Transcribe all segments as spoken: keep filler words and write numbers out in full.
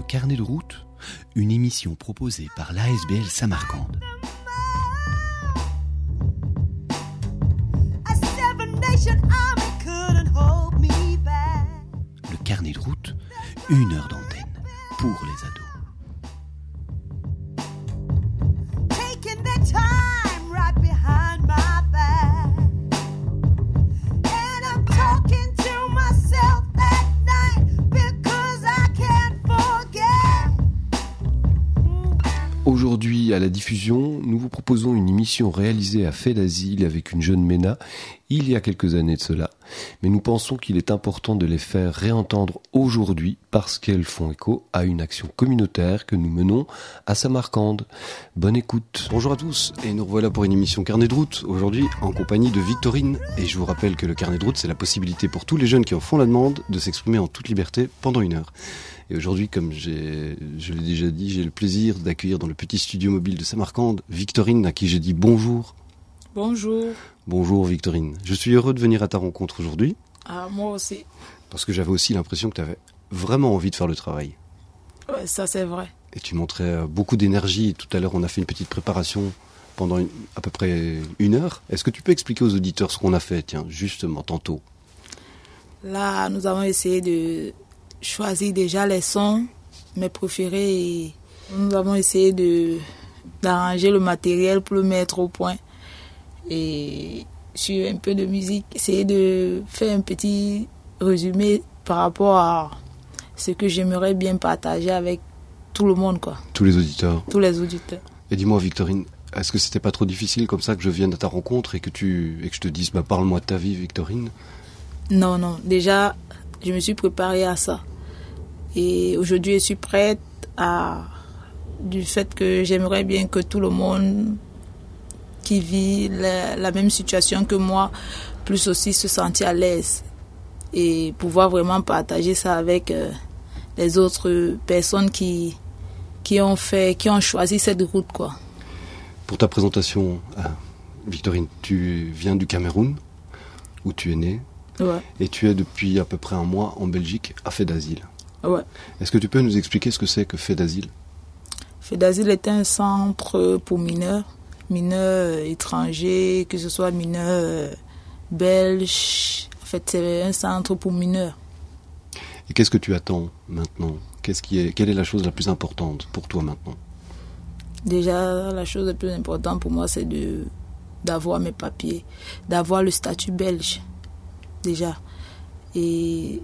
Carnet de route, une émission proposée par l'A S B L Samarcande. Le Carnet de route, une heure d'antenne pour les ados. Aujourd'hui, à la diffusion, nous vous proposons une émission réalisée à Fait d'Asile avec une jeune Ména, il y a quelques années de cela. Mais nous pensons qu'il est important de les faire réentendre aujourd'hui parce qu'elles font écho à une action communautaire que nous menons à Samarcande. Bonne écoute. Bonjour à tous, et nous revoilà pour une émission Carnet de route, aujourd'hui en compagnie de Victorine. Et je vous rappelle que le Carnet de route, c'est la possibilité pour tous les jeunes qui en font la demande de s'exprimer en toute liberté pendant une heure. Et aujourd'hui, comme j'ai, je l'ai déjà dit, j'ai le plaisir d'accueillir dans le petit studio mobile de Samarcande Victorine, à qui j'ai dit bonjour. Bonjour. Bonjour Victorine. Je suis heureux de venir à ta rencontre aujourd'hui. Ah, moi aussi. Parce que j'avais aussi l'impression que tu avais vraiment envie de faire le travail. Ouais, ça c'est vrai. Et tu montrais beaucoup d'énergie. Tout à l'heure, on a fait une petite préparation pendant une, à peu près une heure. Est-ce que tu peux expliquer aux auditeurs ce qu'on a fait, tiens, justement, tantôt? Là, nous avons essayé de choisir déjà les sons, mes préférés. Et nous avons essayé de, d'arranger le matériel pour le mettre au point. Et sur un peu de musique, essayer de faire un petit résumé par rapport à ce que j'aimerais bien partager avec tout le monde, quoi. Tous les auditeurs. Tous les auditeurs. Et dis-moi, Victorine, est-ce que c'était pas trop difficile comme ça que je vienne à ta rencontre et que tu et que je te dise, bah, parle-moi de ta vie, Victorine? Non, non. Déjà, je me suis préparée à ça. Et aujourd'hui, je suis prête à du fait que j'aimerais bien que tout le monde qui vit la, la même situation que moi puisse aussi se sentir à l'aise et pouvoir vraiment partager ça avec euh, les autres personnes qui qui ont fait, qui ont choisi cette route, quoi. Pour ta présentation, ah, Victorine, tu viens du Cameroun, où tu es née. Ouais. Et tu es depuis à peu près un mois en Belgique à Fait d'Asile. Ouais. Est-ce que tu peux nous expliquer ce que c'est que Fait d'Asile? Fait d'Asile est un centre pour mineurs, mineurs étrangers, que ce soit mineurs belges. En fait, c'est un centre pour mineurs. Et qu'est-ce que tu attends maintenant? Qu'est-ce qui est, quelle est la chose la plus importante pour toi maintenant? Déjà, la chose la plus importante pour moi, c'est de, d'avoir mes papiers, d'avoir le statut belge, déjà, et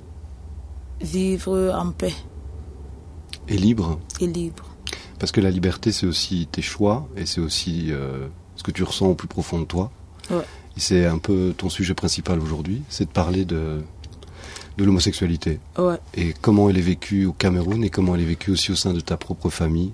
vivre en paix. Et libre? Et libre. Parce que la liberté, c'est aussi tes choix, et c'est aussi euh, ce que tu ressens au plus profond de toi. Ouais. Et c'est un peu ton sujet principal aujourd'hui, c'est de parler de, de l'homosexualité. Ouais. Et comment elle est vécue au Cameroun, et comment elle est vécue aussi au sein de ta propre famille.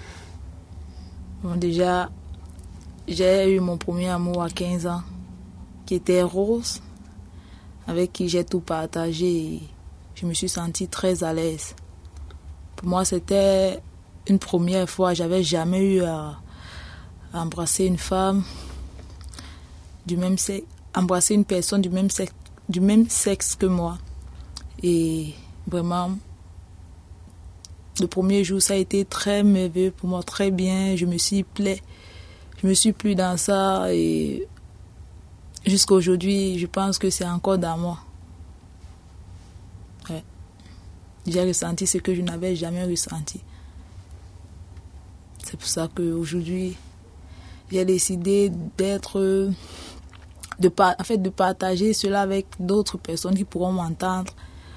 Bon, déjà, j'ai eu mon premier amour à quinze ans, qui était Rose, avec qui j'ai tout partagé, et je me suis sentie très à l'aise. Pour moi, c'était une première fois. J'avais jamais eu à, à embrasser une femme du même sexe, embrasser une personne du même sexe, du même sexe que moi. Et vraiment, le premier jour, ça a été très merveilleux pour moi, très bien. Je me suis plu, je me suis plu dans ça, et jusqu'à aujourd'hui, je pense que c'est encore dans moi. Ouais. J'ai ressenti ce que je n'avais jamais ressenti. C'est pour ça qu'aujourd'hui, j'ai décidé d'être, de, en fait, de partager cela avec d'autres personnes qui pourront m'entendre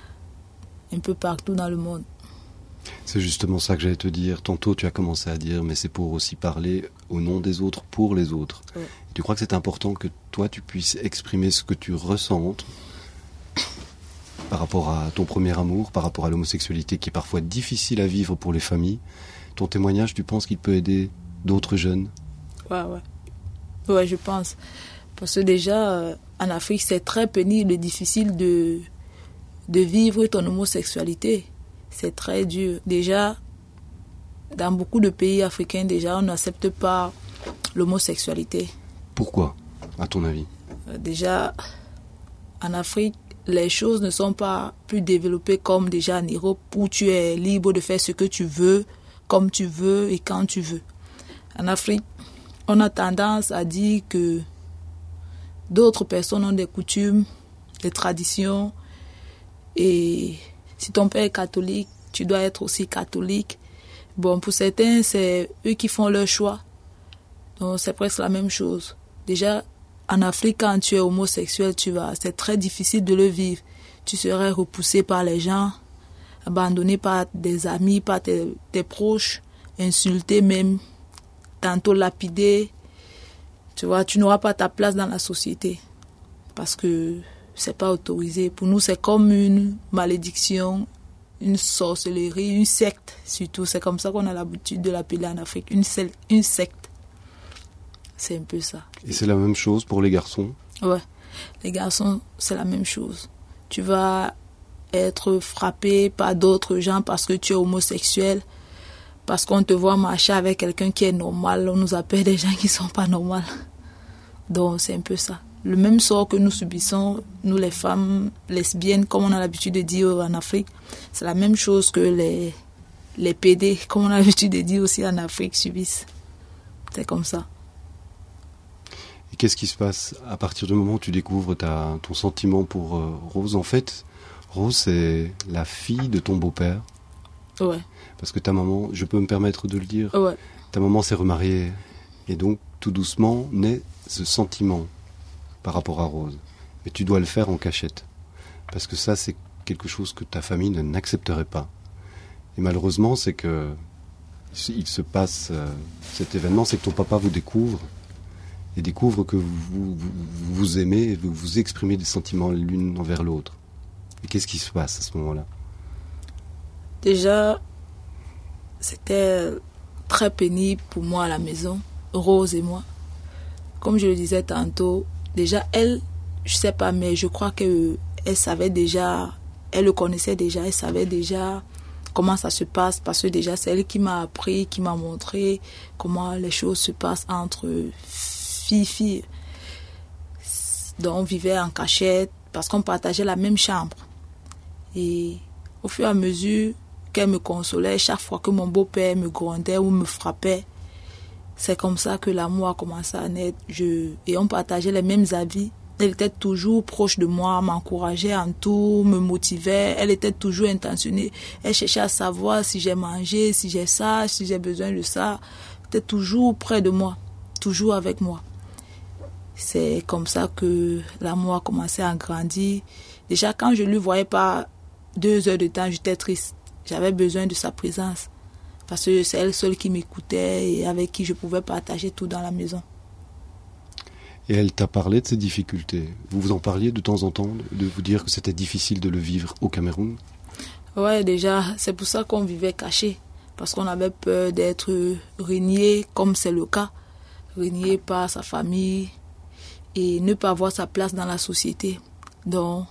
un peu partout dans le monde. C'est justement ça que j'allais te dire. Tantôt, tu as commencé à dire, mais c'est pour aussi parler au nom des autres, pour les autres. Ouais. Tu crois que c'est important que toi, tu puisses exprimer ce que tu ressens par rapport à ton premier amour, par rapport à l'homosexualité qui est parfois difficile à vivre pour les familles? Ton témoignage, tu penses qu'il peut aider d'autres jeunes? Ouais, ouais. Ouais, je pense. Parce que déjà, euh, en Afrique, c'est très pénible et difficile de, de vivre ton homosexualité. C'est très dur. Déjà, dans beaucoup de pays africains, déjà, on n'accepte pas l'homosexualité. Pourquoi, à ton avis? euh, Déjà, en Afrique, les choses ne sont pas plus développées comme déjà en Europe, où tu es libre de faire ce que tu veux, comme tu veux et quand tu veux. En Afrique, on a tendance à dire que d'autres personnes ont des coutumes, des traditions, et si ton père est catholique, tu dois être aussi catholique. Bon, pour certains, c'est eux qui font leur choix. Donc, c'est presque la même chose. Déjà, en Afrique, quand tu es homosexuel, tu vas, c'est très difficile de le vivre. Tu serais repoussé par les gens, abandonné par des amis, par tes, tes proches, insulté même, tantôt lapidé. Tu vois, tu n'auras pas ta place dans la société parce que c'est pas autorisé. Pour nous, c'est comme une malédiction, une sorcellerie, une secte surtout. C'est comme ça qu'on a l'habitude de l'appeler en Afrique, une, sel- une secte. C'est un peu ça. Et c'est la même chose pour les garçons? Ouais, les garçons, c'est la même chose. Tu vas être frappé par d'autres gens parce que tu es homosexuel, parce qu'on te voit marcher avec quelqu'un qui est normal. On nous appelle des gens qui ne sont pas normaux. Donc, c'est un peu ça. Le même sort que nous subissons, nous les femmes lesbiennes, comme on a l'habitude de dire en Afrique, c'est la même chose que les, les P D, comme on a l'habitude de dire aussi en Afrique, subissent. C'est comme ça. Et qu'est-ce qui se passe à partir du moment où tu découvres ta, ton sentiment pour euh, Rose? En fait, Rose, c'est la fille de ton beau-père. Ouais. Parce que ta maman, je peux me permettre de le dire, Ouais. ta maman s'est remariée. Et donc, tout doucement, naît ce sentiment par rapport à Rose. Mais tu dois le faire en cachette. Parce que ça, c'est quelque chose que ta famille ne n'accepterait pas. Et malheureusement, c'est que il se passe euh, cet événement, c'est que ton papa vous découvre et découvre que vous vous, vous, vous aimez et vous, vous exprimez des sentiments l'une envers l'autre. Et qu'est-ce qui se passe à ce moment-là? Déjà, c'était très pénible pour moi à la maison, Rose et moi. Comme je le disais tantôt, déjà elle, je sais pas, mais je crois qu'elle savait déjà, elle le connaissait déjà, elle savait déjà comment ça se passe, parce que déjà c'est elle qui m'a appris, qui m'a montré comment les choses se passent entre filles-filles. Donc on vivait en cachette, parce qu'on partageait la même chambre. Et au fur et à mesure qu'elle me consolait, chaque fois que mon beau-père me grondait ou me frappait, c'est comme ça que l'amour a commencé à naître. Je... Et on partageait les mêmes avis. Elle était toujours proche de moi, m'encourageait en tout, me motivait. Elle était toujours intentionnée. Elle cherchait à savoir si j'ai mangé, si j'ai ça, si j'ai besoin de ça. Elle était toujours près de moi, toujours avec moi. C'est comme ça que l'amour a commencé à grandir. Déjà, quand je ne lui voyais pas deux heures de temps, j'étais triste. J'avais besoin de sa présence. Parce que c'est elle seule qui m'écoutait et avec qui je pouvais partager tout dans la maison. Et elle t'a parlé de ces difficultés. Vous vous en parliez de temps en temps, de vous dire que c'était difficile de le vivre au Cameroun? Ouais, déjà, c'est pour ça qu'on vivait caché. Parce qu'on avait peur d'être renié, comme c'est le cas. Renié par sa famille et ne pas avoir sa place dans la société. Donc,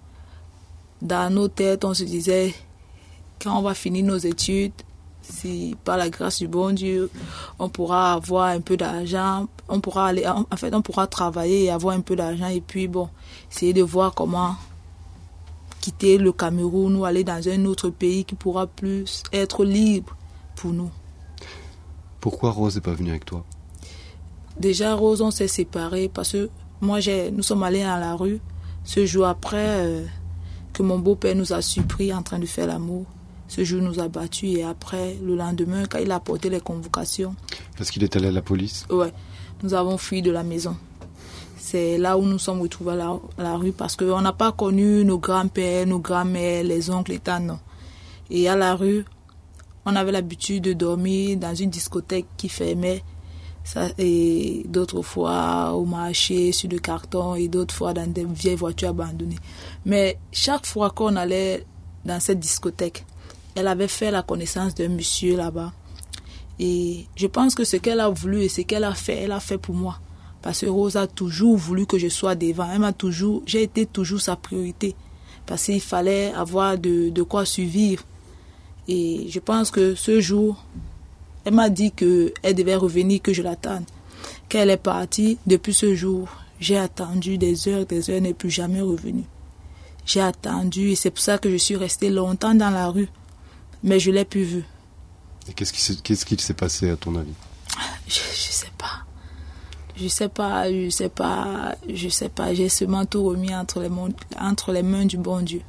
dans nos têtes, on se disait, quand on va finir nos études, si par la grâce du bon Dieu, on pourra avoir un peu d'argent, on pourra aller, en fait, on pourra travailler et avoir un peu d'argent et puis bon, essayer de voir comment quitter le Cameroun ou aller dans un autre pays qui pourra plus être libre pour nous. Pourquoi Rose n'est pas venue avec toi? Déjà, Rose, on s'est séparés parce que moi, j'ai, nous sommes allés à la rue ce jour après euh, que mon beau-père nous a surpris en train de faire l'amour. Ce jour nous a battus et après, le lendemain, quand il a porté les convocations... Parce qu'il est allé à la police? Ouais, nous avons fui de la maison. C'est là où nous sommes retrouvés à la, à la rue parce qu'on n'a pas connu nos grands-pères, nos grands-mères, les oncles, les tantes, non. Et à la rue, on avait l'habitude de dormir dans une discothèque qui fermait. Ça, et d'autres fois au marché, sur le carton et d'autres fois dans des vieilles voitures abandonnées. Mais chaque fois qu'on allait dans cette discothèque, elle avait fait la connaissance d'un monsieur là-bas. Et je pense que ce qu'elle a voulu et ce qu'elle a fait, elle a fait pour moi. Parce que Rose a toujours voulu que je sois devant. Elle m'a toujours, j'ai été toujours sa priorité. Parce qu'il fallait avoir de, de quoi survivre. Et je pense que ce jour, elle m'a dit qu'elle devait revenir, que je l'attende. Quand elle est partie, depuis ce jour, j'ai attendu des heures, des heures, elle n'est plus jamais revenue. J'ai attendu et c'est pour ça que je suis restée longtemps dans la rue. Mais je l'ai plus vu. Et qu'est-ce qui s'est, qu'est-ce qui s'est passé à ton avis? Je, je sais pas. Je sais pas, je sais pas, je sais pas. J'ai seulement tout remis entre les, mon- entre les mains du bon Dieu.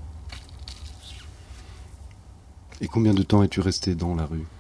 Et combien de temps es-tu resté dans la rue?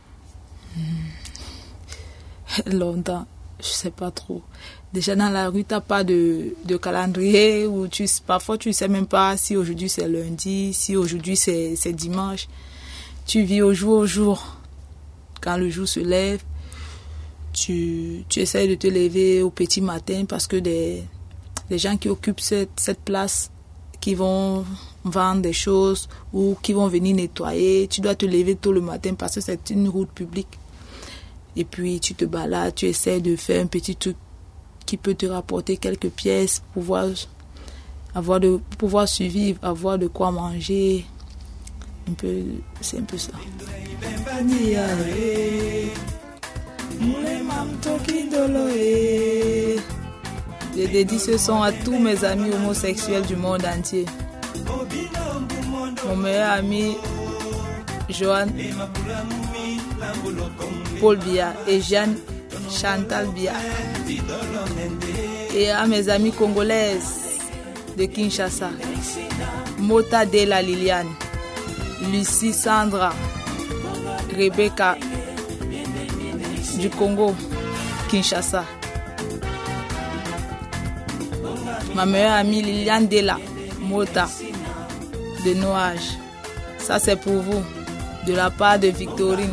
Longtemps, je sais pas trop. Déjà dans la rue, t'as pas de, de calendrier où tu, parfois tu sais même pas si aujourd'hui c'est lundi, si aujourd'hui c'est, c'est dimanche. Tu vis au jour au jour. Quand le jour se lève, tu, tu essaies de te lever au petit matin parce que des, des gens qui occupent cette, cette place, qui vont vendre des choses ou qui vont venir nettoyer, tu dois te lever tôt le matin parce que c'est une route publique. Et puis tu te balades, tu essaies de faire un petit truc qui peut te rapporter quelques pièces pour pouvoir, avoir de, pour pouvoir survivre, avoir de quoi manger. Un peu, c'est un peu ça. Je dédie ce son à tous mes amis homosexuels du monde entier. Mon meilleur ami, Johan Paul Biya et Jeanne Chantal Biya. Et à mes amis congolaises de Kinshasa, Mota Dela Liliane, Lucie Sandra, Rebecca du Congo, Kinshasa. Ma meilleure amie Liliane Dela Mota de Noage. Ça c'est pour vous, de la part de Victorine.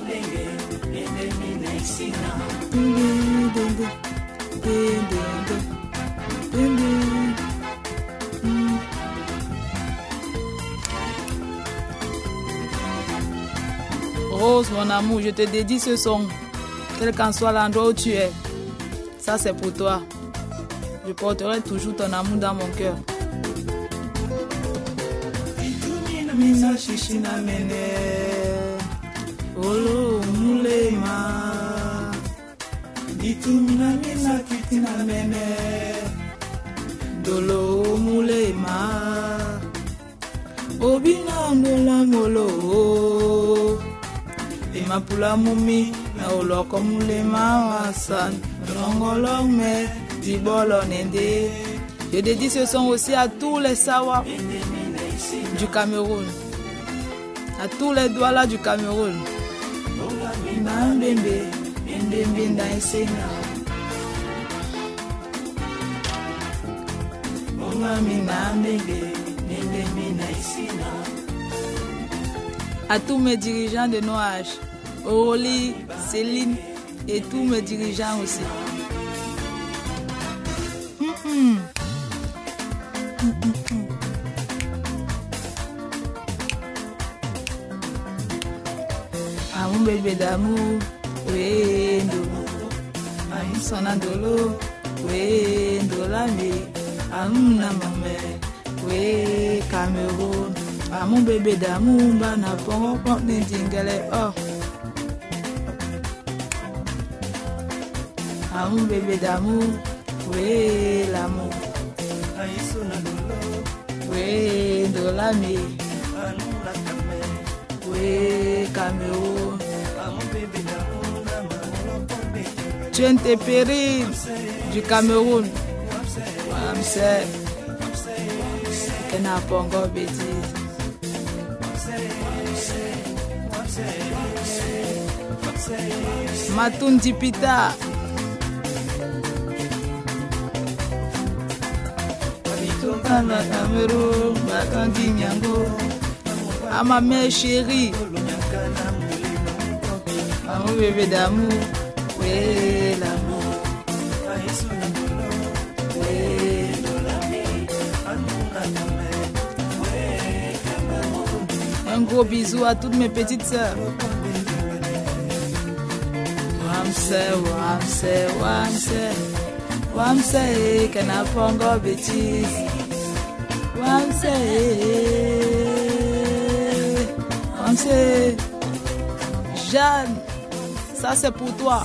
Rose, mon amour, je te dédie ce son. Quel qu'en soit l'endroit où tu es, ça c'est pour toi. Je porterai toujours ton amour dans mon cœur. Olo mulema ditumina mina kitina mene dolo mulema obina ndola ngolo imapula mumi na oloko mulema wasan longolong me dibolo nende. Je dédie ce son aussi à tous les Sawa du Cameroun, à tous les Douala du Cameroun. À tous mes dirigeants de Noage, Oroli, Céline et tous mes dirigeants aussi. Mm-hmm. Mm-hmm. Mon bébé d'amour, oui, ndolo, aïe sonandolo, oui, ndolami, amuna mame, oui, Cameroun, ah mon bébé d'amour, bana pongo pongo n'ingele oh, ah mon bébé d'amour, oui, l'amour, aïe sonandolo, oui, ndolami, oui, Cameroun. Tu es tes périls du Cameroun. Wamse, Kena Pongo bêtise. Matundi Pita. Cameroun, Matundi Nyango. À ma mère chérie, à mon bébé d'amour, oui l'amour, oui un gros bisou à toutes mes petites sœurs. Wamse, wamse, wamse, wamse, Kena Pongo bêtise, wamse. C'est Jeanne, ça c'est pour toi.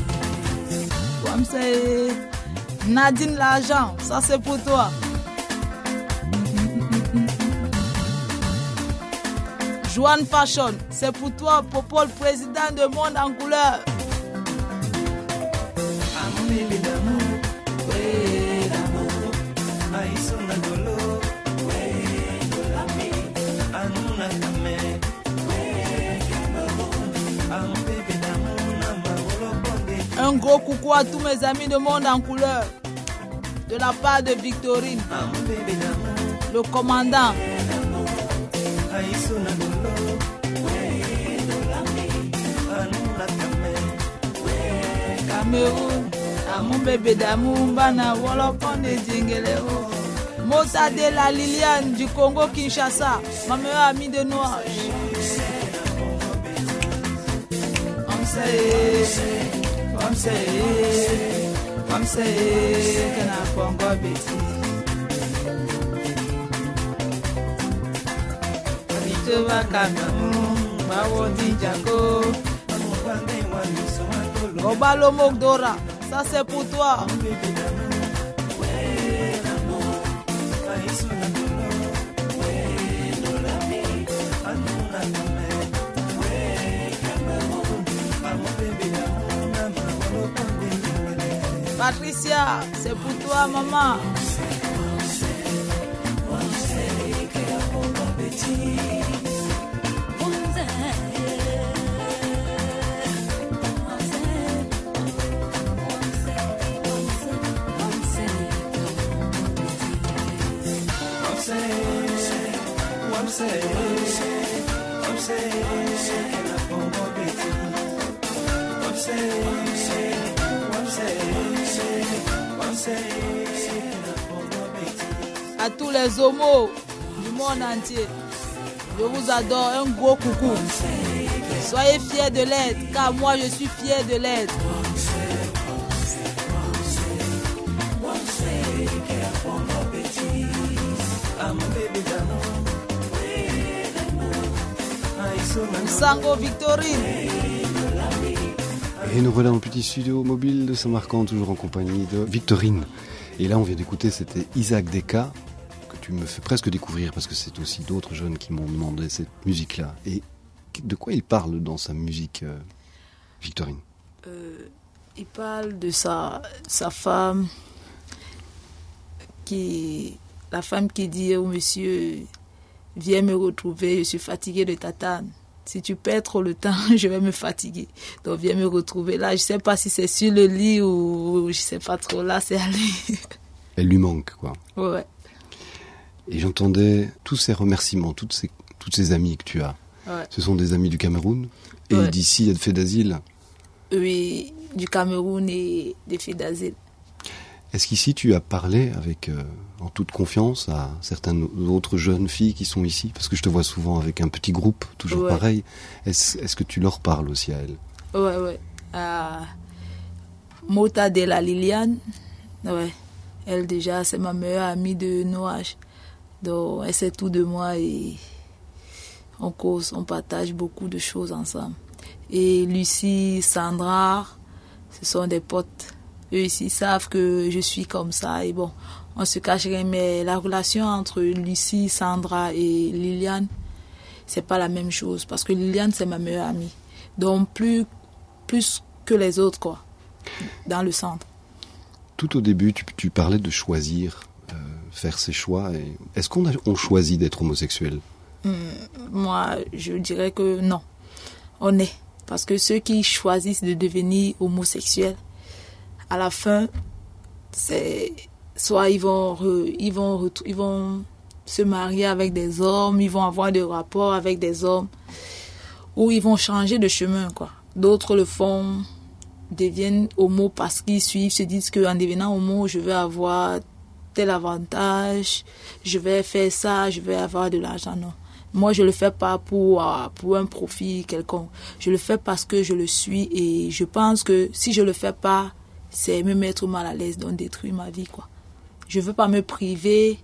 Comme c'est Nadine l'argent, ça c'est pour toi. Joanne Fashion, c'est pour toi, Popol, président de Monde en couleur. Un gros coucou à tous mes amis de Monde en couleur, de la part de Victorine, le commandant. Cameroun, à mon bébé d'amour, bana wolopon de Djengeleo. Mota de la Liliane du Congo Kinshasa, ma meilleure amie de Noir. On sait, on sait, on sait qu'on a Congo bêtise. Tu vas Cameroun, Bawo Djako. Obalo Mogdora, ça c'est pour toi. Patricia, c'est pour toi, maman. À tous les homos du monde entier, je vous adore, un gros coucou. Soyez fiers de l'être, car moi je suis fier de l'être. Sango Victorine. Et nous voilà dans le petit studio mobile de Saint-Marcan, toujours en compagnie de Victorine. Et là, on vient d'écouter, c'était Isaac Deka, que tu me fais presque découvrir, parce que c'est aussi d'autres jeunes qui m'ont demandé cette musique-là. Et de quoi il parle dans sa musique, euh, Victorine? euh, Il parle de sa, sa femme, qui, la femme qui dit au monsieur, viens me retrouver, je suis fatiguée de tatane. Si tu perds trop le temps, je vais me fatiguer. Donc viens me retrouver. Là, je ne sais pas si c'est sur le lit ou je ne sais pas trop. Là, c'est à lui. Elle lui manque, quoi. Ouais. Et j'entendais tous ces remerciements, toutes ces, toutes ces amies que tu as. Ouais. Ce sont des amis du Cameroun et Ouais. d'ici, de fait d'asile. Oui, du Cameroun et des filles d'asile. Est-ce qu'ici, tu as parlé avec, euh, en toute confiance à certaines autres jeunes filles qui sont ici? Parce que je te vois souvent avec un petit groupe, toujours Ouais. pareil. Est-ce, est-ce que tu leur parles aussi à elles? Ouais, ouais. À Mota de la Liliane. Ouais. Elle, déjà, c'est ma meilleure amie de Noach. Donc, elle sait tout de moi et on cause, on partage beaucoup de choses ensemble. Et Lucie, Sandra, ce sont des potes. Eux ici savent que je suis comme ça. Et bon, on se cacherait, mais la relation entre Lucie, Sandra et Liliane, c'est pas la même chose. Parce que Liliane, c'est ma meilleure amie. Donc, plus, plus que les autres, quoi, dans le centre. Tout au début, tu, tu parlais de choisir, euh, faire ses choix. Et est-ce qu'on a, on choisit d'être homosexuel? Hum, moi, je dirais que non. On est. Parce que ceux qui choisissent de devenir homosexuels, à la fin, c'est soit ils vont, re, ils, vont re, ils vont se marier avec des hommes, ils vont avoir des rapports avec des hommes, ou ils vont changer de chemin, quoi. D'autres le font, deviennent homo parce qu'ils suivent, se disent qu'en devenant homo, je vais avoir tel avantage, je vais faire ça, je vais avoir de l'argent. Non. Moi, je ne le fais pas pour, pour un profit quelconque. Je le fais parce que je le suis et je pense que si je ne le fais pas, c'est me mettre mal à l'aise, donc détruire ma vie, quoi. Je ne veux pas me priver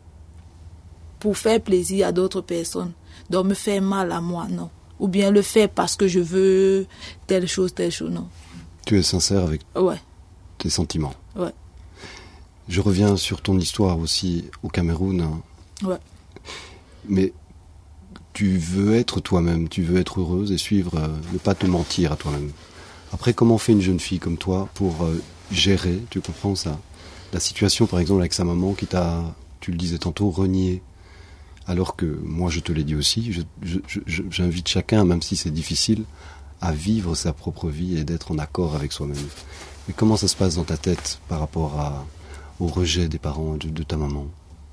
pour faire plaisir à d'autres personnes, donc me faire mal à moi, non. Ou bien le faire parce que je veux telle chose, telle chose, non. Tu es sincère avec ouais. tes sentiments. Ouais. Je reviens sur ton histoire aussi au Cameroun. Hein. Ouais. Mais tu veux être toi-même, tu veux être heureuse et suivre, euh, ne pas te mentir à toi-même. Après, comment fait une jeune fille comme toi pour euh, gérer, tu comprends ça, la situation par exemple avec sa maman qui t'a, tu le disais tantôt, renié, alors que moi je te l'ai dit aussi, je, je, je, j'invite chacun, même si c'est difficile, à vivre sa propre vie et d'être en accord avec soi-même. Mais comment ça se passe dans ta tête par rapport à, au rejet des parents, de, de ta maman?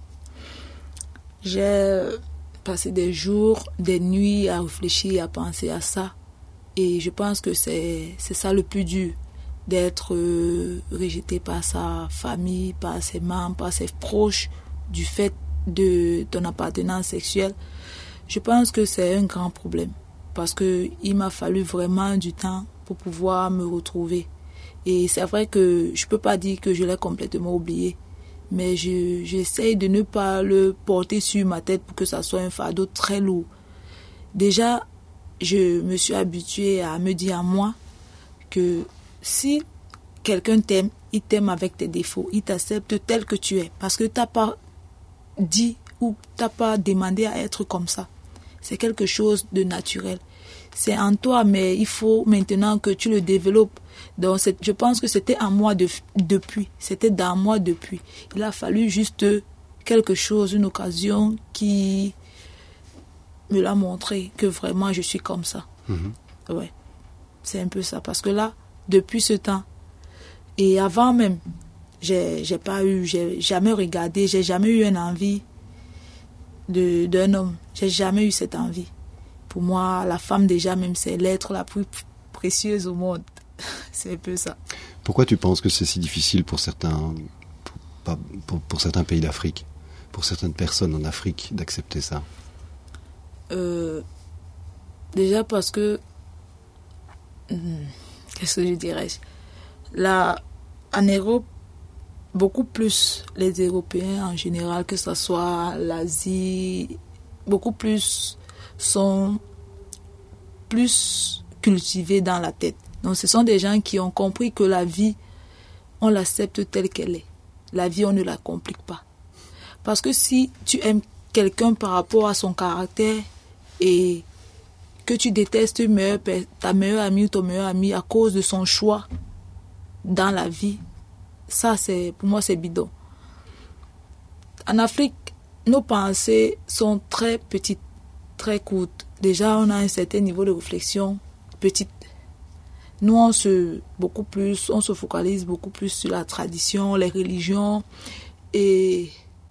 J'ai passé des jours, des nuits à réfléchir, à penser à ça. Et je pense que c'est, c'est ça le plus dur, d'être euh, rejeté par sa famille, par ses membres, par ses proches, du fait de ton appartenance sexuelle. Je pense que c'est un grand problème, parce qu'il m'a fallu vraiment du temps pour pouvoir me retrouver. Et c'est vrai que je ne peux pas dire que je l'ai complètement oublié, mais je, j'essaye de ne pas le porter sur ma tête pour que ça soit un fardeau très lourd. Déjà, je me suis habituée à me dire à moi que si quelqu'un t'aime, il t'aime avec tes défauts, il t'accepte tel que tu es, parce que tu n'as pas dit ou tu n'as pas demandé à être comme ça. C'est quelque chose de naturel. C'est en toi, mais il faut maintenant que tu le développes. Donc, c'est, je pense que c'était en moi de, depuis. C'était dans moi depuis. Il a fallu juste quelque chose, une occasion qui me l'a montré que vraiment je suis comme ça. Mmh. Ouais, c'est un peu ça. Parce que là, depuis ce temps, et avant même, j'ai, j'ai pas eu, j'ai jamais regardé, j'ai jamais eu une envie de, d'un homme. J'ai jamais eu cette envie. Pour moi, la femme déjà même, c'est l'être la plus précieuse au monde. C'est un peu ça. Pourquoi tu penses que c'est si difficile pour certains, pour, pour, pour certains pays d'Afrique, pour certaines personnes en Afrique, d'accepter ça? euh, Déjà parce que, hmm, qu'est-ce que je dirais? Là, en Europe, beaucoup plus les Européens en général, que ce soit l'Asie, beaucoup plus sont plus cultivés dans la tête. Donc ce sont des gens qui ont compris que la vie, on l'accepte telle qu'elle est. La vie, on ne la complique pas. Parce que si tu aimes quelqu'un par rapport à son caractère et que tu détestes ta meilleure amie ou ton meilleur ami à cause de son choix dans la vie, ça, c'est, pour moi, c'est bidon. En Afrique, nos pensées sont très petites, très courtes. Déjà, on a un certain niveau de réflexion petite. Nous, on se, beaucoup plus, on se focalise beaucoup plus sur la tradition, les religions, et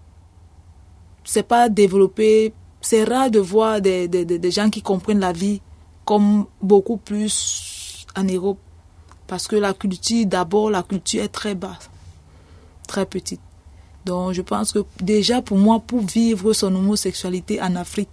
c'est pas développé. C'est rare de voir des, des, des gens qui comprennent la vie comme beaucoup plus en Europe. Parce que la culture, d'abord, la culture est très basse, très petite. Donc, je pense que déjà, pour moi, pour vivre son homosexualité en Afrique,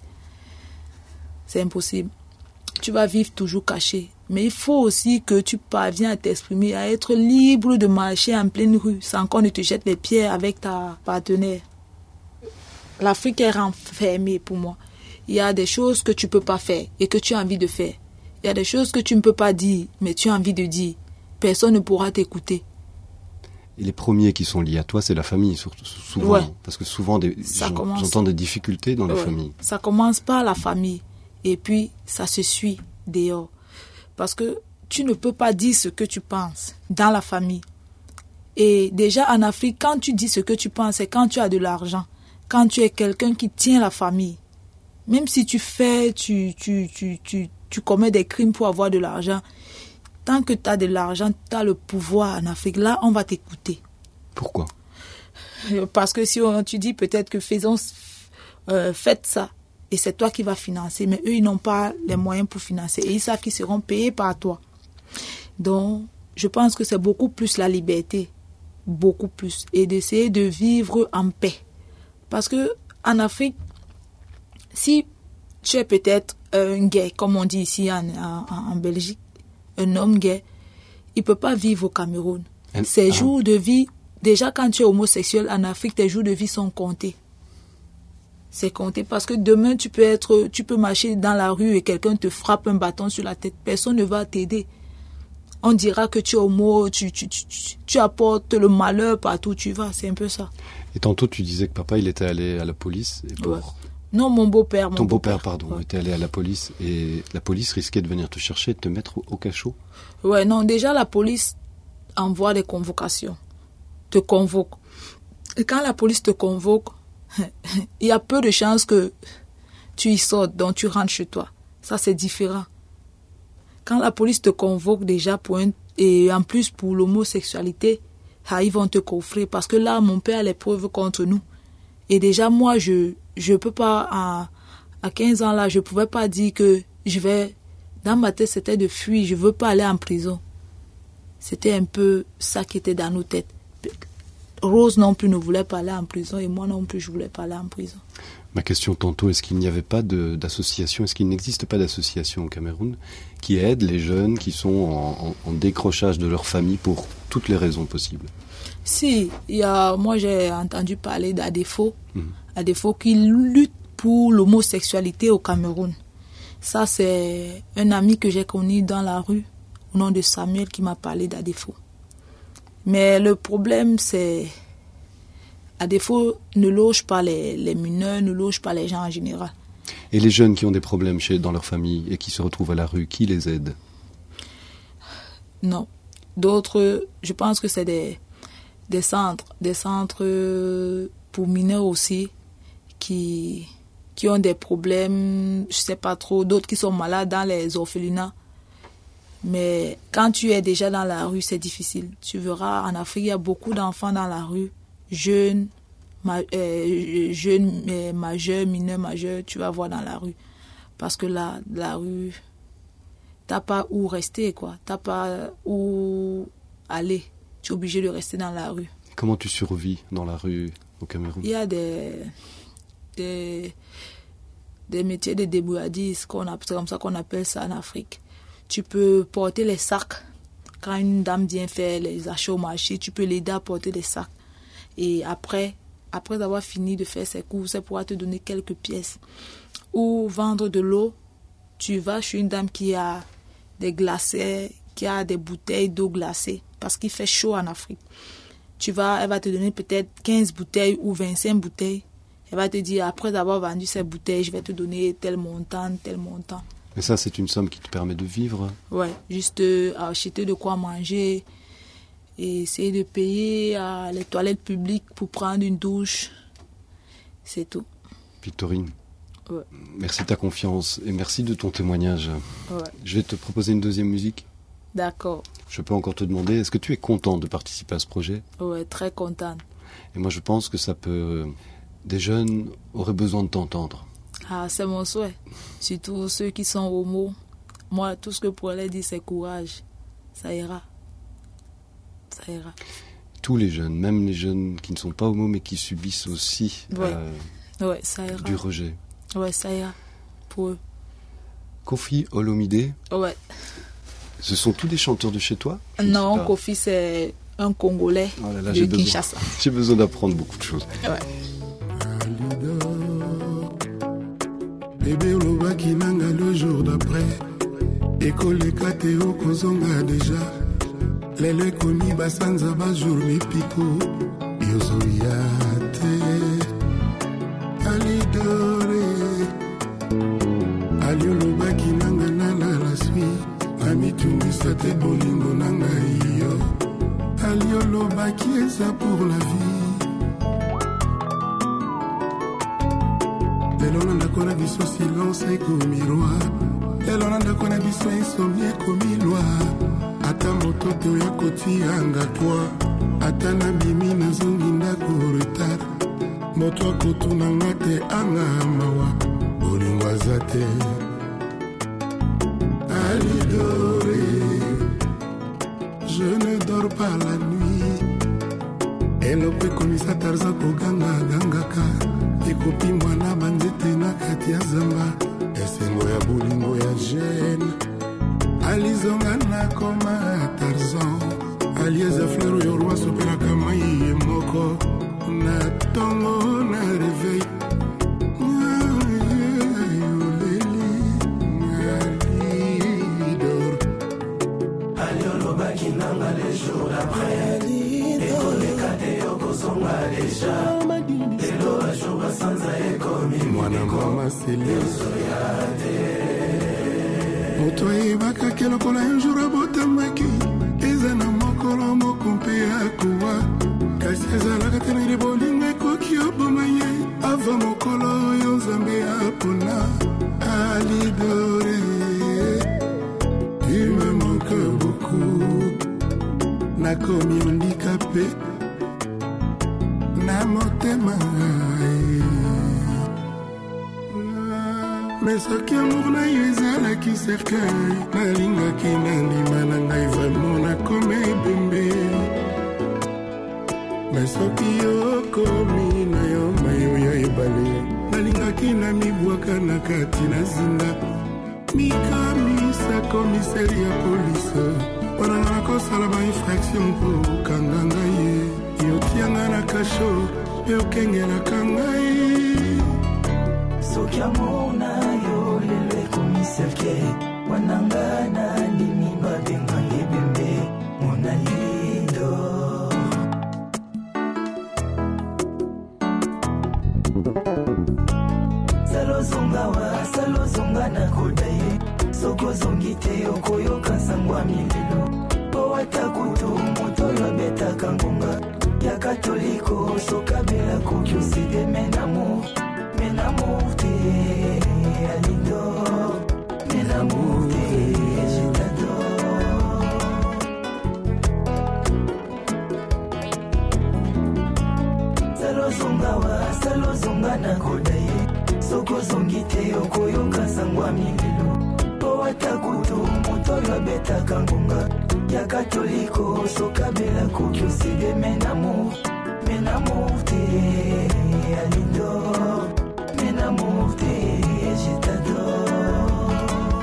c'est impossible. Tu vas vivre toujours caché. Mais il faut aussi que tu parviens à t'exprimer, à être libre de marcher en pleine rue, sans qu'on ne te jette les pierres avec ta partenaire. L'Afrique est renfermée pour moi. Il y a des choses que tu ne peux pas faire et que tu as envie de faire. Il y a des choses que tu ne peux pas dire, mais tu as envie de dire. Personne ne pourra t'écouter. Et les premiers qui sont liés à toi, c'est la famille, surtout, souvent. Ouais. Parce que souvent, des, commence... j'entends des difficultés dans ouais. les familles. Ça commence par la famille. Et puis, ça se suit dehors. Parce que tu ne peux pas dire ce que tu penses dans la famille. Et déjà, en Afrique, quand tu dis ce que tu penses, c'est quand tu as de l'argent. Quand tu es quelqu'un qui tient la famille. Même si tu fais, tu, tu, tu, tu, tu commets des crimes pour avoir de l'argent, tant que tu as de l'argent, tu as le pouvoir en Afrique. Là, on va t'écouter. Pourquoi? Parce que si on, tu dis peut-être que faisons, euh, faites ça, et c'est toi qui vas financer, mais eux, ils n'ont pas les moyens pour financer, et ils savent qu'ils seront payés par toi. Donc, je pense que c'est beaucoup plus la liberté, beaucoup plus, et d'essayer de vivre en paix. Parce que en Afrique, si tu es peut-être un gay, comme on dit ici en, en, en Belgique, un homme gay, il ne peut pas vivre au Cameroun. And, Ses ah. jours de vie, déjà quand tu es homosexuel en Afrique, tes jours de vie sont comptés. C'est compté parce que demain, tu peux être, tu peux marcher dans la rue et quelqu'un te frappe un bâton sur la tête. Personne ne va t'aider. On dira que tu es homo, tu, tu, tu, tu, tu apportes le malheur partout où tu vas. C'est un peu ça. Et tantôt, tu disais que papa, il était allé à la police. Et pour, ouais. Non, mon beau-père. Mon Ton beau-père, beau-père, pardon, ouais. était allé à la police et la police risquait de venir te chercher et de te mettre au, au cachot. Ouais, non, déjà la police envoie des convocations, te convoque. Et quand la police te convoque, il y a peu de chances que tu y sortes, donc tu rentres chez toi. Ça, c'est différent. Quand la police te convoque déjà pour un, et en plus pour l'homosexualité, ah, ils vont te coffrer parce que là, mon père a les preuves contre nous. Et déjà, moi, je je peux pas, à, à quinze ans là, je pouvais pas dire que je vais, dans ma tête, c'était de fuir, je veux pas aller en prison. C'était un peu ça qui était dans nos têtes. Rose non plus ne voulait pas aller en prison et moi non plus, je voulais pas aller en prison. Ma question tantôt, est-ce qu'il n'y avait pas de, d'association, est-ce qu'il n'existe pas d'association au Cameroun qui aide les jeunes qui sont en, en, en décrochage de leur famille pour toutes les raisons possibles? Si, il y a, moi j'ai entendu parler d'Adefo, mmh. Adefo qui lutte pour l'homosexualité au Cameroun. Ça, c'est un ami que j'ai connu dans la rue, au nom de Samuel, qui m'a parlé d'Adefo. Mais le problème, c'est Adefo ne loge pas les, les mineurs, ne loge pas les gens en général. Et les jeunes qui ont des problèmes chez, dans leur famille et qui se retrouvent à la rue, qui les aide? Non. D'autres, je pense que c'est des, des centres, des centres pour mineurs aussi, qui, qui ont des problèmes, je sais pas trop, d'autres qui sont malades dans les orphelinats. Mais quand tu es déjà dans la rue, c'est difficile. Tu verras, en Afrique, il y a beaucoup d'enfants dans la rue, jeunes, ma, euh, jeunes euh, majeurs, mineurs majeurs, tu vas voir dans la rue. Parce que là, la rue, t'as pas où rester, quoi. T'as pas où aller. Tu es obligé de rester dans la rue. Comment tu survis dans la rue au Cameroun? Il y a des, des, des métiers de débrouillardise, qu'on a, c'est comme ça qu'on appelle ça en Afrique. Tu peux porter les sacs. Quand une dame vient faire les achats au marché, tu peux l'aider à porter les sacs. Et après, après avoir fini de faire ses courses, elle pourra te donner quelques pièces. Ou vendre de l'eau. Tu vas chez une dame qui a des glacés, qui a des bouteilles d'eau glacée, parce qu'il fait chaud en Afrique. Tu vas, elle va te donner peut-être quinze bouteilles ou vingt-cinq bouteilles. Elle va te dire, après avoir vendu ces bouteilles, je vais te donner tel montant, tel montant. Mais ça, c'est une somme qui te permet de vivre? Ouais, juste euh, acheter de quoi manger et essayer de payer à les toilettes publiques pour prendre une douche. C'est tout. Victorine, ouais. Merci de ta confiance et merci de ton témoignage. Ouais. Je vais te proposer une deuxième musique. D'accord. Je peux encore te demander, est-ce que tu es contente de participer à ce projet? Ouais, très contente. Et moi, je pense que ça peut... Des jeunes auraient besoin de t'entendre. Ah, c'est mon souhait. Surtout ceux qui sont homo. Moi, tout ce que je pourrais leur dire, c'est courage. Ça ira. Ça ira. Tous les jeunes, même les jeunes qui ne sont pas homo, mais qui subissent aussi ouais. Euh, ouais, ça ira. du rejet. Ouais, ça ira. Pour eux. Kofi Olomide. Ouais. Ce sont tous des chanteurs de chez toi? Non, Kofi, c'est un Congolais oh là là, de Kinshasa. Besoin, j'ai besoin d'apprendre beaucoup de choses. Ouais. Bébé olobaki nanga le jour d'après ekoleka te okozonga déjà lelo ekomi basanza bajour mipiko yozoya te alidore ali olobaki nanga nana la sui amitungisa te bolingo nanga iyo ali olobaki eza pour la vie. Lelo nanda kona biso silence ekomi roi. Lelo nanda kona biso insomnie ekomi loi. Ata moto te oya kotianga toi. Ata na bimi nazongi ndako retard. Moto akotunanga te anga mawa. Bolingo aza te. Alidore, je ne dors pas la nuit. Elope komisa Tarzan koganga gangaka. Ekopi mwana banzete na kati ya zamba esengo ya bolingo ya jeune alizonga na koma Tarzan alieza fleur yo roi sopelaka mai ye moko na tongo na réveil aliolobaki nanga les jours d'après ekoleka te yokozonga déjà mwana masele moto ayebaka ke lokola un jour abotamaki eza na mokolo moko mpe akowa kasi ezalaka te na ile bolingo ekoki oboma ye ava mokolo oyo nzambe apona alidore tu me manques beaucoup nakomi handicapé na motema mais soki amour na yo ezalaki cercueil nalingaki na ndima na ngai vraimen nakomi ebembe mais soki okomi na yo mayo ya ebale nalingaki na mibwaka na kati na zinga mikamisa komiseri ya polise wananga nakosala bainfraction mpo okanga ngai ye yotianga na kasho mpe okengelaka ngai soki amour na yo lelo ekomi cercueil wananga na ndimi babenga ebembe mona lido salozonga wa salozonga na kodaye sokozongi te okoyoka sangwa milelo po watakutu moto oyo abetaka ngonga ya katoliko sokabela koki oside menamour menamour te alidor menamour te je t'adore salozonga wa salozonga na kodaye sokozongi te okoyoka sangwa milelo po watakutu moto oyo abetaka ngonga ya katoliko sokabela koki oside menamour menamour te alidor menamour te je t'adore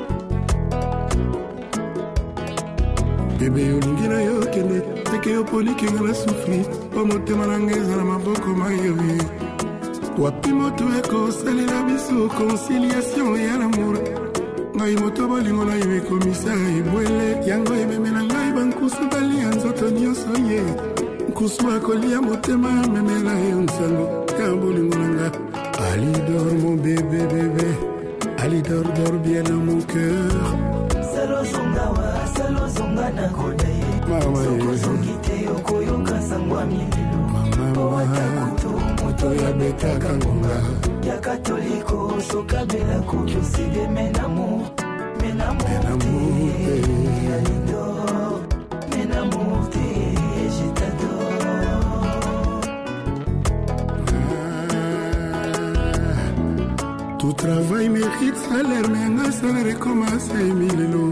bebe olingi na yo kende teke yo polikinga na sufri po motema na ngai eza na maboko mayoye wapi moto ekosalela biso conciliation ya lamour ngai moto bolingo na yo ekomisa ebwele yango ememela ngai bankusu balia nzoto nyonso ye nkusu akolia motema memela yo nsango ya bolingo na nga alidor mon bébé bébé alidor dor bien dans mon cœur salozonga wa salozonga na kodaye sokozongi te okoyoka sangwa milelo po watakutu moto oyo abetaka ngonga ya katoliko sokabela koki oside menamour menamour te alidor menamour te je t'adore tout travail mérite salaire mais nga salaire ekomasa emilelo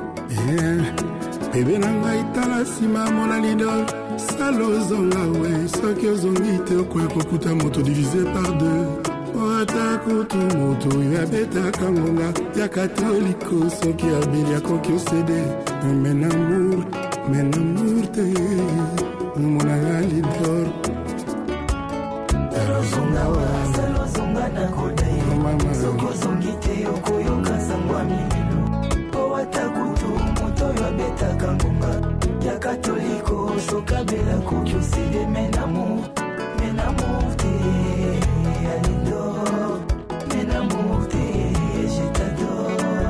bebe na ngai tala nsima mona lidol sala ozonga we soki ozongi te okoya kokuta moto divise par deux ata kutu moto oyo abetaka ngonga ya katoliko soki abeli akoki osede menamour menamour te monanga lidor salozonga wa salozonga na kodaye sokozongi te okoyoka sangwa milelo po watakutu moto oyo abetaka ngonga ya katoliko sokabela koki oside menamour menamour te alidor menamour te je t'adore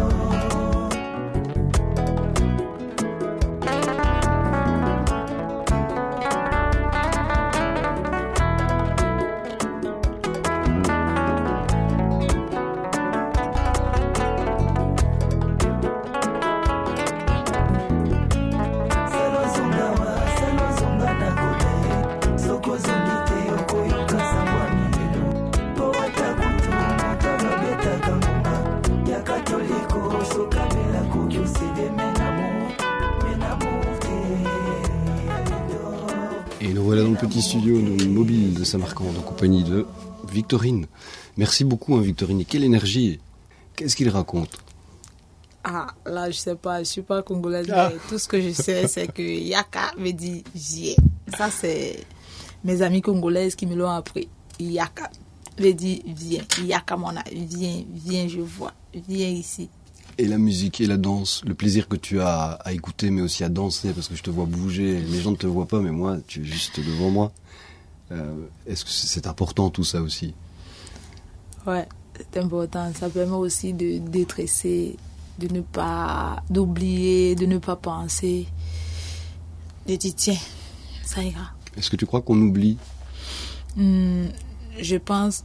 Et nous voilà dans le petit studio de mobile de Samarcande en compagnie de Victorine. Merci beaucoup, hein, Victorine. Et quelle énergie! Qu'est-ce qu'il raconte? Ah, là, je sais pas, je suis pas congolaise, Ah. mais tout ce que je sais, c'est que Yaka me dit viens. Ça, c'est mes amis congolaises qui me l'ont appris. Yaka me dit viens. Yaka, mon ami, viens, viens, je vois, viens ici. Et la musique et la danse, le plaisir que tu as à écouter, mais aussi à danser, parce que je te vois bouger. Les gens ne te voient pas, mais moi, tu es juste devant moi. Euh, est-ce que c'est important tout ça aussi? Ouais, C'est important. Ça permet aussi de détresser, de ne pas, d'oublier, de ne pas penser. De dire, tiens, ça ira. Est-ce que tu crois qu'on oublie? Hum, je pense...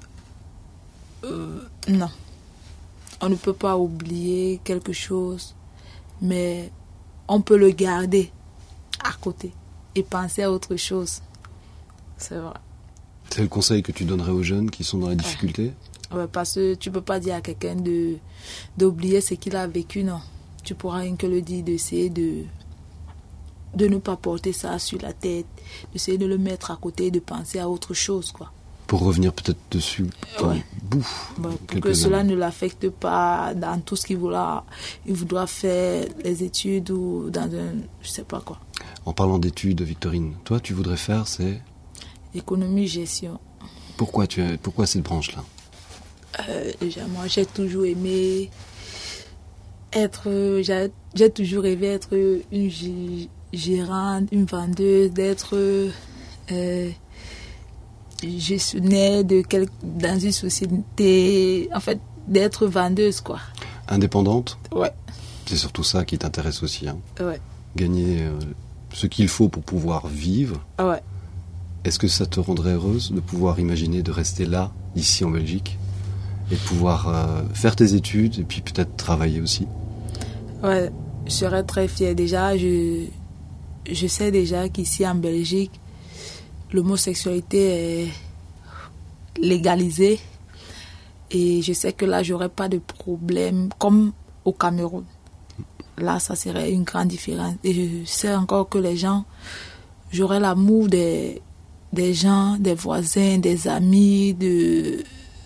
Euh, non. On ne peut pas oublier quelque chose, mais on peut le garder à côté et penser à autre chose. C'est vrai. C'est le conseil que tu donnerais aux jeunes qui sont dans la difficulté? Ouais. Ouais, parce que tu ne peux pas dire à quelqu'un de, d'oublier ce qu'il a vécu, non. Tu pourras rien que le dire, d'essayer de, de ne pas porter ça sur la tête, d'essayer de le mettre à côté et de penser à autre chose, quoi. Pour revenir peut-être dessus, ouais. bout, ouais, pour que cela ne l'affecte pas dans tout ce qu'il voudra, il voudra faire les études ou dans un, je sais pas quoi. En parlant d'études, Victorine, toi tu voudrais faire, c'est économie, gestion. Pourquoi tu as, pourquoi cette branche-là? euh, Déjà, moi j'ai toujours aimé être, j'ai, j'ai toujours rêvé être une gérante, une vendeuse, d'être euh, gestionnaire de quel, dans une société, en fait, d'être vendeuse, quoi. Indépendante? Ouais. C'est surtout ça qui t'intéresse aussi, hein? Ouais. Gagner euh, ce qu'il faut pour pouvoir vivre. Ouais. Est-ce que ça te rendrait heureuse de pouvoir imaginer de rester là, ici en Belgique, et de pouvoir euh, faire tes études et puis peut-être travailler aussi? Ouais, je serais très fière. Déjà, je, je sais déjà qu'ici en Belgique, l'homosexualité est légalisée et je sais que là, j'aurais pas de problème comme au Cameroun. Là, ça serait une grande différence. Et je sais encore que les gens, j'aurais l'amour des, des gens, des voisins, des amis, de,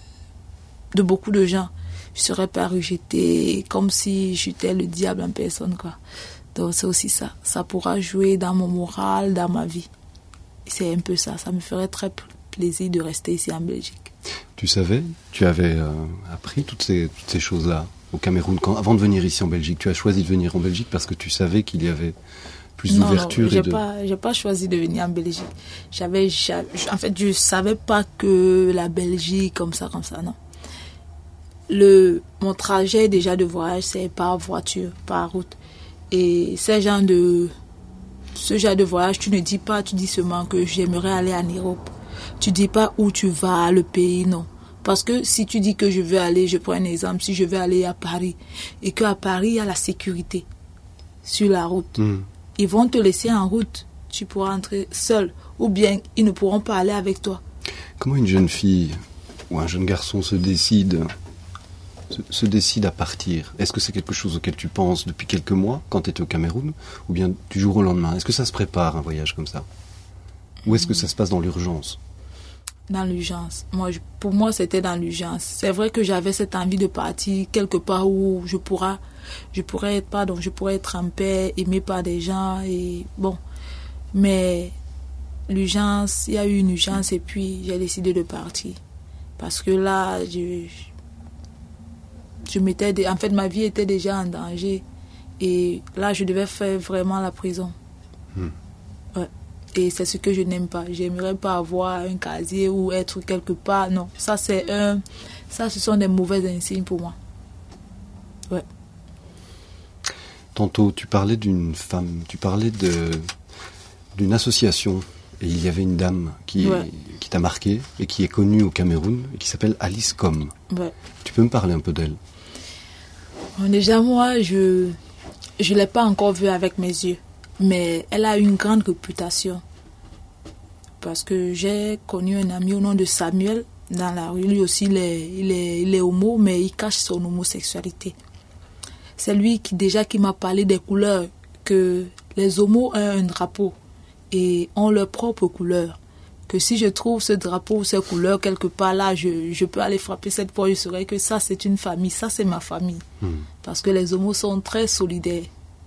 de beaucoup de gens. Je serais pas rejetée comme si j'étais le diable en personne, quoi. Donc, c'est aussi ça. Ça pourra jouer dans mon moral, dans ma vie. C'est un peu ça. Ça me ferait très plaisir de rester ici en Belgique. Tu savais, tu avais euh, appris toutes ces, toutes ces choses-là au Cameroun. Quand, avant de venir ici en Belgique, tu as choisi de venir en Belgique parce que tu savais qu'il y avait plus non, d'ouverture non, j'ai et de... pas, j'ai pas choisi de venir en Belgique. J'avais, j'avais, en fait, je savais pas que la Belgique, comme ça, comme ça, non. Le, mon trajet déjà de voyage, c'est par voiture, par route. Et ces gens de... Ce genre de voyage, tu ne dis pas, tu dis seulement que j'aimerais aller en Europe. Tu dis pas où tu vas, le pays, non. Parce que si tu dis que je veux aller, je prends un exemple, si je veux aller à Paris, et qu'à Paris, il y a la sécurité sur la route, mmh. ils vont te laisser en route. Tu pourras entrer seul, ou bien ils ne pourront pas aller avec toi. Comment une jeune fille ou un jeune garçon se décide... Se, se décide à partir? Est-ce que c'est quelque chose auquel tu penses depuis quelques mois, quand tu étais au Cameroun, ou bien du jour au lendemain? Est-ce que ça se prépare, un voyage comme ça? Ou est-ce que ça se passe dans l'urgence? Dans l'urgence. Moi, je, pour moi, c'était dans l'urgence. C'est vrai que j'avais cette envie de partir quelque part où je pourrais, je pourrais être, pardon, je pourrais être en paix, aimé par des gens, et bon. Mais l'urgence, il y a eu une urgence, et puis j'ai décidé de partir. Parce que là, je... Je m'étais, en fait, ma vie était déjà en danger. Et là, je devais faire vraiment la prison. Hmm. Ouais. Et c'est ce que je n'aime pas. J'aimerais pas avoir un casier ou être quelque part. Non, ça, c'est un... Ça, ce sont des mauvais insignes pour moi. Ouais. Tantôt, tu parlais d'une femme, tu parlais de, d'une association. Et il y avait une dame qui, ouais. qui t'a marqué et qui est connue au Cameroun et qui s'appelle Alice Com. Ouais. Tu peux me parler un peu d'elle? Déjà, moi, je je l'ai pas encore vue avec mes yeux. Mais elle a une grande réputation. Parce que j'ai connu un ami au nom de Samuel dans la rue. Lui aussi, il est, il est, il est homo, mais il cache son homosexualité. C'est lui qui, déjà, qui m'a parlé des couleurs. Que les homos ont un drapeau et ont leur propre couleur. Que si je trouve ce drapeau ou ces couleurs quelque part là, je, je peux aller frapper cette porte, je saurais que ça c'est une famille, ça c'est ma famille. Mmh. Parce que les homos sont très solidaires.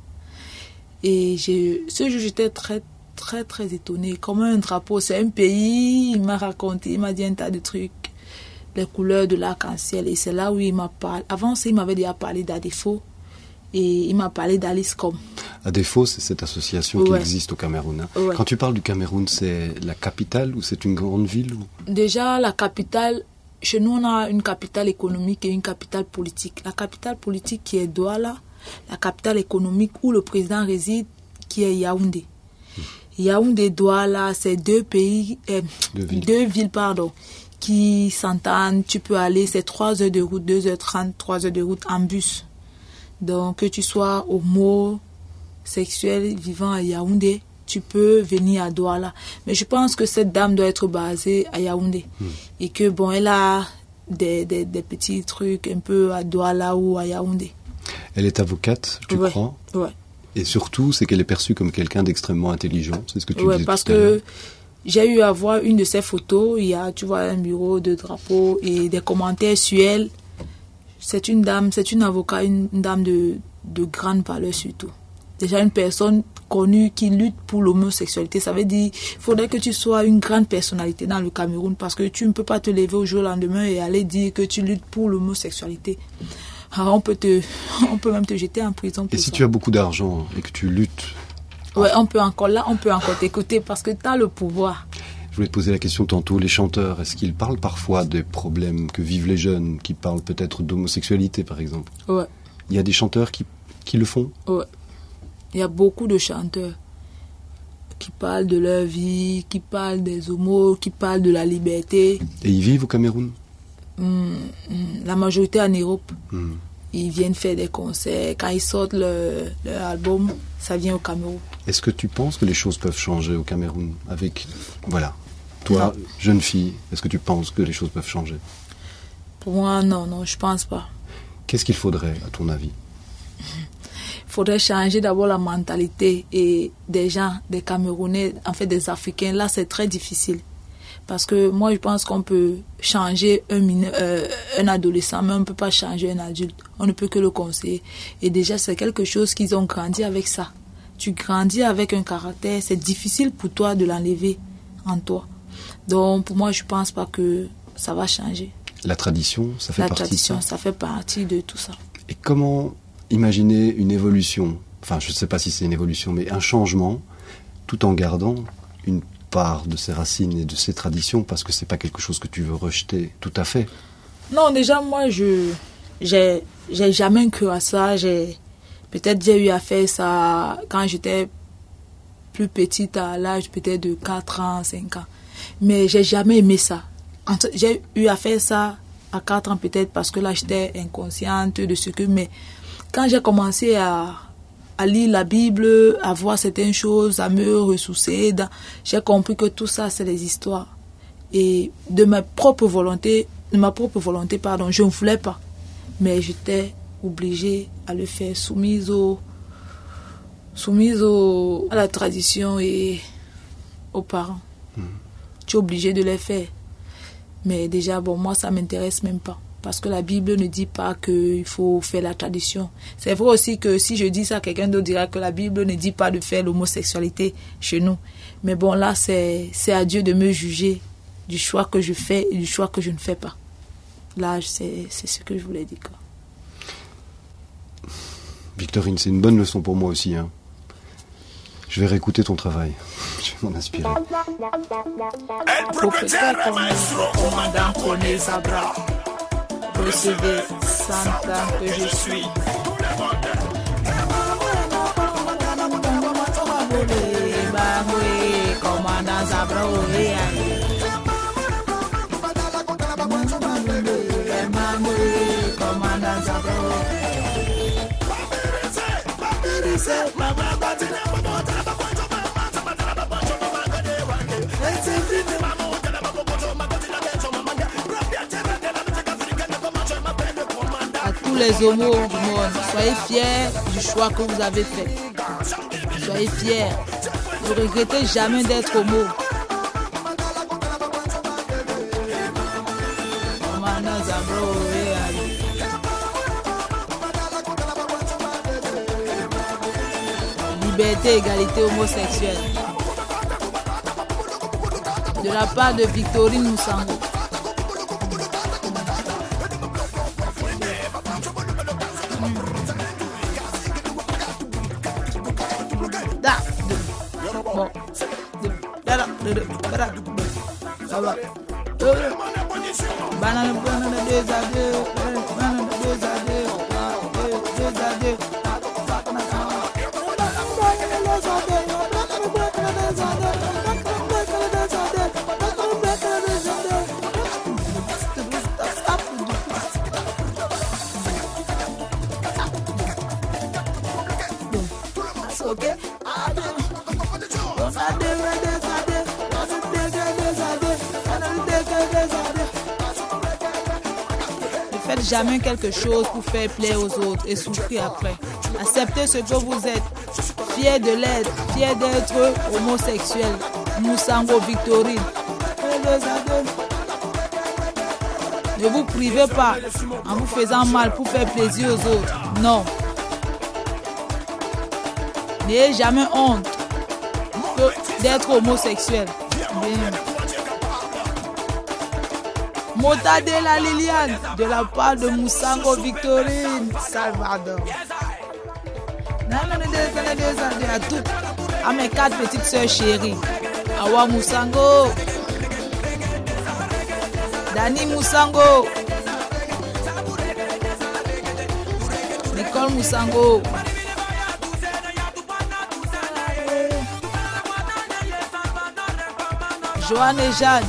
Et j'ai, ce jour j'étais très très très étonnée. Comme un drapeau, c'est un pays, il m'a raconté, il m'a dit un tas de trucs, les couleurs de l'arc-en-ciel. Et c'est là où il m'a parlé. Avant ça, il m'avait déjà parlé d'Adefo et il m'a parlé d'Alice Com. Adefo, c'est cette association ouais. qui existe au Cameroun. Hein. Ouais. Quand tu parles du Cameroun, c'est la capitale ou c'est une grande ville ou... Déjà, la capitale, chez nous, on a une capitale économique et une capitale politique. La capitale politique qui est Douala, la capitale économique où le président réside, qui est Yaoundé. Yaoundé et Douala, c'est deux pays, euh, deux villes, deux villes pardon, qui s'entendent. Tu peux aller, c'est trois heures de route, deux heures trente, trois heures de route en bus. Donc, que tu sois homosexuel vivant à Yaoundé, tu peux venir à Douala. Mais je pense que cette dame doit être basée à Yaoundé. Mmh. Et que, bon, elle a des, des, des petits trucs un peu à Douala ou à Yaoundé. Elle est avocate, tu ouais. crois? Ouais. Et surtout, c'est qu'elle est perçue comme quelqu'un d'extrêmement intelligent. C'est ce que tu ouais, disais parce tout à l'heure. que j'ai eu à voir une de ses photos. Il y a, tu vois, un bureau de drapeau et des commentaires sur elle. C'est une dame, c'est une avocate, une, une dame de, de grande valeur surtout. Déjà une personne connue qui lutte pour l'homosexualité. Ça veut dire qu'il faudrait que tu sois une grande personnalité dans le Cameroun parce que tu ne peux pas te lever au jour au lendemain et aller dire que tu luttes pour l'homosexualité. Alors on peut, te, on peut même te jeter en prison pour Et si ça. tu as beaucoup d'argent et que tu luttes... Ouais, on peut encore, là, on peut encore t'écouter parce que tu as le pouvoir. Je voulais te poser la question tantôt, les chanteurs, est-ce qu'ils parlent parfois des problèmes que vivent les jeunes, qui parlent peut-être d'homosexualité par exemple? Ouais. Il y a des chanteurs qui, qui le font? Ouais. Il y a beaucoup de chanteurs qui parlent de leur vie, qui parlent des homos, qui parlent de la liberté. Et ils vivent au Cameroun? Mmh, la majorité en Europe. Mmh. Ils viennent faire des concerts. Quand ils sortent leur, leur album, ça vient au Cameroun. Est-ce que tu penses que les choses peuvent changer au Cameroun avec, voilà, toi, non. Jeune fille, est-ce que tu penses que les choses peuvent changer? Pour moi, non, non, je pense pas. Qu'est-ce qu'il faudrait, à ton avis? Il faudrait changer d'abord la mentalité et des gens, des Camerounais, en fait des Africains. Là, c'est très difficile. Parce que moi, je pense qu'on peut changer un, mineur, euh, un adolescent, mais on ne peut pas changer un adulte. On ne peut que le conseiller. Et déjà, c'est quelque chose qu'ils ont grandi avec ça. Tu grandis avec un caractère, c'est difficile pour toi de l'enlever en toi. Donc, pour moi, je ne pense pas que ça va changer. La tradition, ça fait La partie tradition, de ça. ça fait partie de tout ça. Et comment imaginer une évolution, enfin, je ne sais pas si c'est une évolution, mais un changement, tout en gardant une part de ses racines et de ses traditions, parce que c'est pas quelque chose que tu veux rejeter tout à fait. Non, déjà, moi, je j'ai, j'ai jamais cru à ça. J'ai, peut-être j'ai eu à faire ça quand j'étais plus petite, à l'âge peut-être de quatre ans, cinq ans. Mais j'ai jamais aimé ça. J'ai eu à faire ça à quatre ans peut-être parce que là, j'étais inconsciente de ce que... Mais quand j'ai commencé à... à lire la Bible, à voir certaines choses, à me ressourcer. Dans... J'ai compris que tout ça, c'est des histoires. Et de ma propre volonté, de ma propre volonté, pardon, je ne voulais pas. Mais j'étais obligée à le faire, soumise, au, soumise au, à la tradition et aux parents. Mmh. Tu es obligée de les faire. Mais déjà, bon, moi, ça ne m'intéresse même pas. Parce que la Bible ne dit pas qu'il faut faire la tradition. C'est vrai aussi que si je dis ça, quelqu'un d'autre dira que la Bible ne dit pas de faire l'homosexualité chez nous. Mais bon, là, c'est, c'est à Dieu de me juger du choix que je fais et du choix que je ne fais pas. Là, c'est, c'est ce que je voulais dire. Quoi. Victorine, c'est une bonne leçon pour moi aussi. Hein. Je vais réécouter ton travail. Je vais m'en inspirer. Recevez Santa que je suis. Les homos du monde, soyez fiers du choix que vous avez fait. Soyez fiers. Ne regrettez jamais d'être homo. Liberté, égalité homosexuelle. De la part de Victorine Moussango. Bon. Banane, banane, deux à deux. Banane, deux à deux. Deux à deux. Okay. Ne faites jamais quelque chose pour faire plaisir aux autres et souffrir après. Acceptez ce que vous êtes. Fier de l'être, fier d'être homosexuel. Moussango Victorine. Ne vous privez pas en vous faisant mal pour faire plaisir aux autres. Non. N'ayez jamais honte d'être homosexuel. Mota de la Liliane, de la part de Moussango Victorine, Salvador. À toutes, à mes quatre petites sœurs chéries. Awa Moussango, Dani Moussango, Nicole Moussango. Joanne et Jeanne.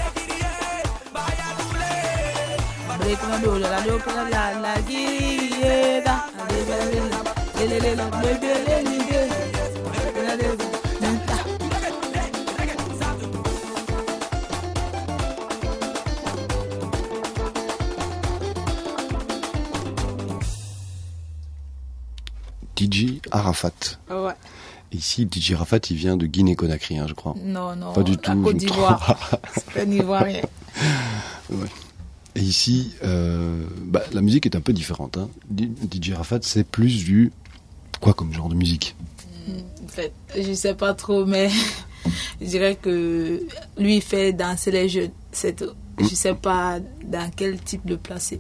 D J Arafat. Ouais. Ici, D J Arafat, il vient de Guinée-Conakry, hein, je crois. Non, non. Pas du tout. La Côte d'Ivoire. C'est un Ivoirien. Ouais. Et ici, euh, bah, la musique est un peu différente. Hein. D J Arafat, c'est plus du... Quoi comme genre de musique? En fait, je sais pas trop, mais je dirais que lui, il fait danser les jeunes. C'est tout. Je sais pas dans quel type de placer.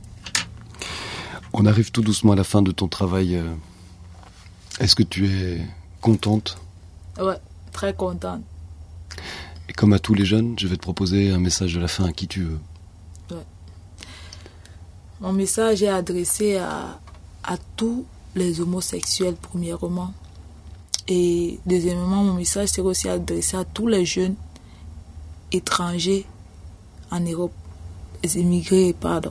On arrive tout doucement à la fin de ton travail. Est-ce que tu es contente? Ouais, très contente. Et comme à tous les jeunes, je vais te proposer un message de la fin à qui tu veux. Ouais. Mon message est adressé à, à tous les homosexuels, premièrement. Et deuxièmement, mon message serait aussi adressé à tous les jeunes étrangers en Europe, les immigrés, pardon.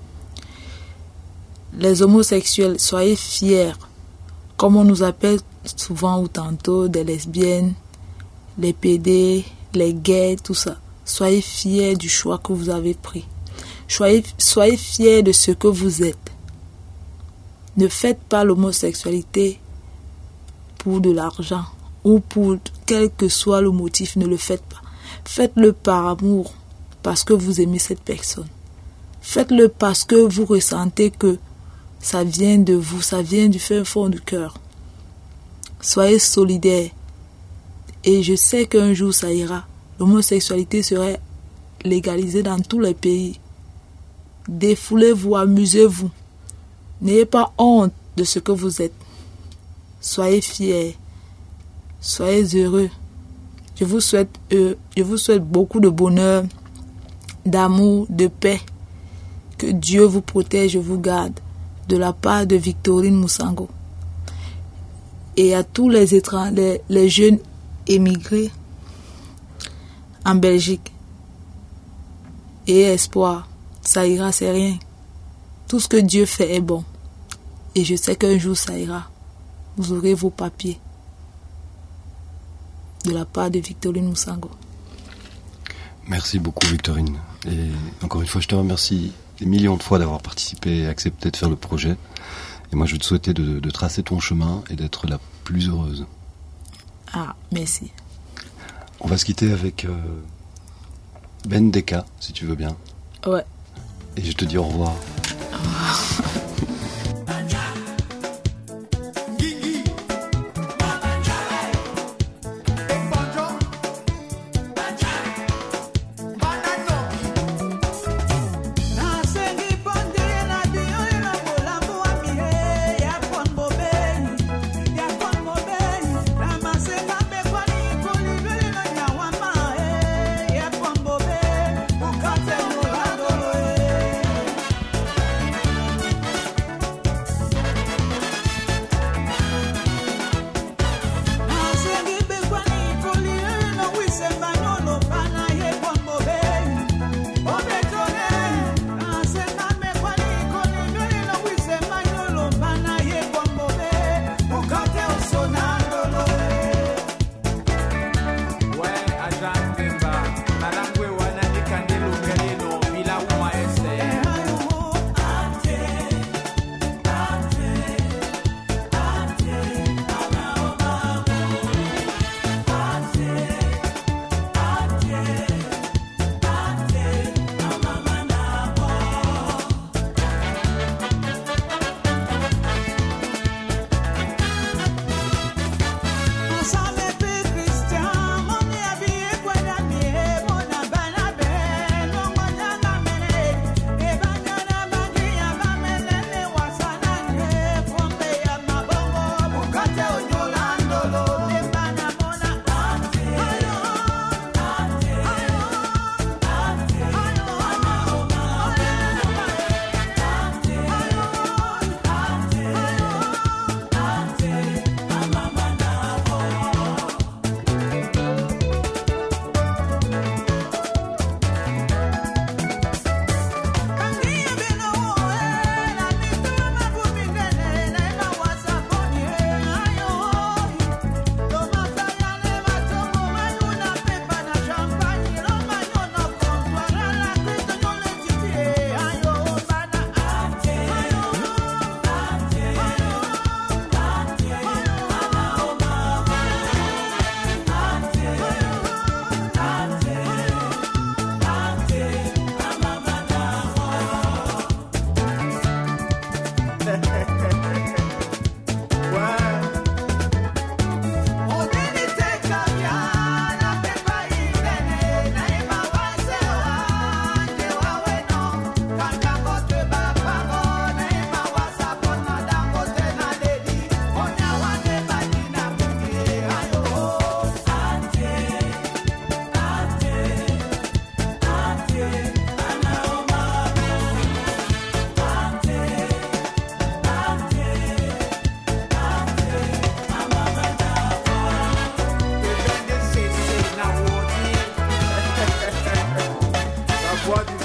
Les homosexuels, soyez fiers. Comme on nous appelle souvent ou tantôt des lesbiennes, les pédés, les gays, tout ça. Soyez fiers du choix que vous avez pris. Soyez, soyez fiers de ce que vous êtes. Ne faites pas l'homosexualité pour de l'argent ou pour quel que soit le motif, ne le faites pas. Faites-le par amour, parce que vous aimez cette personne. Faites-le parce que vous ressentez que ça vient de vous, ça vient du fin fond du cœur. Soyez solidaires. Et je sais qu'un jour ça ira. L'homosexualité serait légalisée dans tous les pays. Défoulez-vous, amusez-vous. N'ayez pas honte de ce que vous êtes. Soyez fiers. Soyez heureux. Je vous souhaite, euh, je vous souhaite beaucoup de bonheur, d'amour, de paix. Que Dieu vous protège et vous garde. De la part de Victorine Moussango. Et à tous les étrangers, les, les jeunes émigrés en Belgique. Et espoir, ça ira, c'est rien. Tout ce que Dieu fait est bon. Et je sais qu'un jour ça ira. Vous aurez vos papiers. De la part de Victorine Moussango. Merci beaucoup, Victorine. Et encore une fois, je te remercie des millions de fois d'avoir participé et accepté de faire le projet. Et moi, je vais te souhaiter de, de tracer ton chemin et d'être la plus heureuse. Ah, merci. On va se quitter avec euh, Ben Deka, si tu veux bien. Ouais. Et je te dis au revoir. Au revoir. voix du